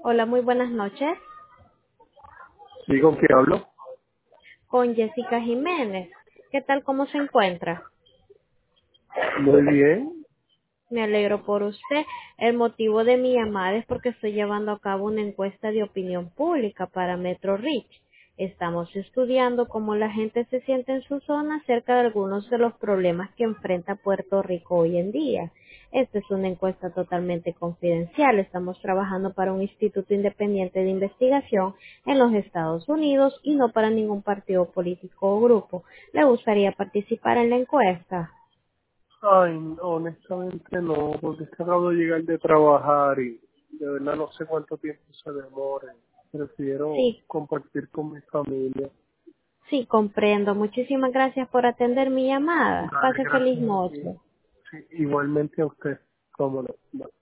Hola, muy buenas noches. ¿Sí, con quién hablo? Con Jessica Jiménez. ¿Qué tal? ¿Cómo se encuentra? Muy bien. Me alegro por usted. El motivo de mi llamada es porque estoy llevando a cabo una encuesta de opinión pública para Metro Rich. Estamos estudiando cómo la gente se siente en su zona acerca de algunos de los problemas que enfrenta Puerto Rico hoy en día. Esta es una encuesta totalmente confidencial. Estamos trabajando para un instituto independiente de investigación en los Estados Unidos y no para ningún partido político o grupo. ¿Le gustaría participar en la encuesta? Ay, honestamente no, porque es que acabo de llegar de trabajar y de verdad no sé cuánto tiempo se demore. Prefiero Sí, compartir con mi familia. sí, comprendo. Muchísimas gracias por atender mi llamada. Dale, Pase feliz gracias. noche. Sí, igualmente a usted. Cómo no. Bye.